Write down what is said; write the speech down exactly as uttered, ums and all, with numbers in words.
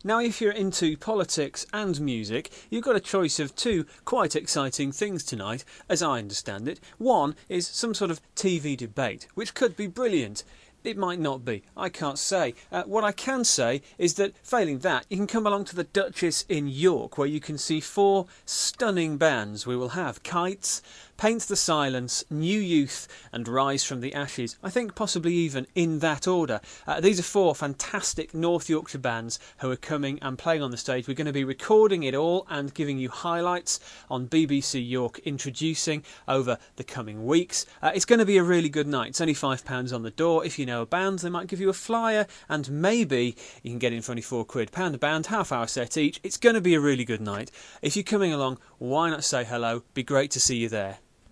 Now, if you're into politics and music, you've got a choice of two quite exciting things tonight, as I understand it. One is some sort of T V debate, which could be brilliant. It might not be. I can't say. Uh, what I can say is that, failing that, you can come along to the Duchess in York, where you can see four stunning bands. We will have Kites, Paint the Silence, New Youth and Rise from the Ashes. I think possibly even in that order. Uh, these are four fantastic North Yorkshire bands who are coming and playing on the stage. We're going to be recording it all and giving you highlights on B B C York, introducing over the coming weeks. Uh, it's going to be a really good night. It's only five pounds on the door. If you know a band, they might give you a flyer, and maybe you can get in for only four quid. Pound a band, half hour set each. It's going to be a really good night. If you're coming along, why not say hello? Be great to see you there.